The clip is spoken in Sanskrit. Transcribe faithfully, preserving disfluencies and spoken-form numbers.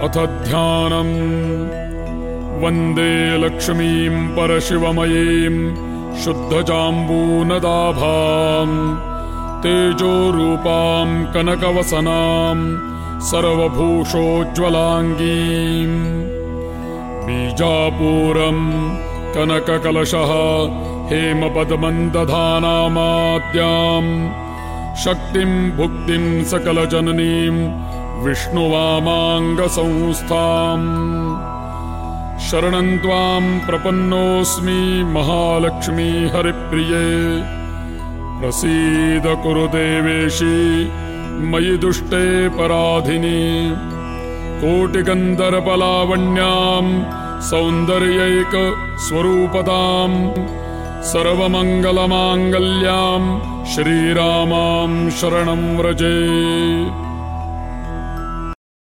अथ ध्यानम्। वन्दे लक्ष्मीं परशिवमयीं शुद्धजाम्बूनदाभाम् तेजोरूपां कनकवसनां सर्वभूषोज्ज्वलाङ्गीम्। बीजापूरं कनककलशः हेमपद्मन्दधानामाद्याम् शक्तिं भुक्तिं सकलजननीं विष्णुवामाङ्गसंस्थाम्। शरणं त्वां प्रपन्नोऽस्मि महालक्ष्मी हरिप्रिये। प्रसीद कुरु देवेशी मयि दुष्टे पराधिनि। कोटिगन्धर्वलावण्यां सौन्दर्यैक स्वरूपदां सर्वमङ्गलमाङ्गल्यां श्रीरामां शरणं व्रजे।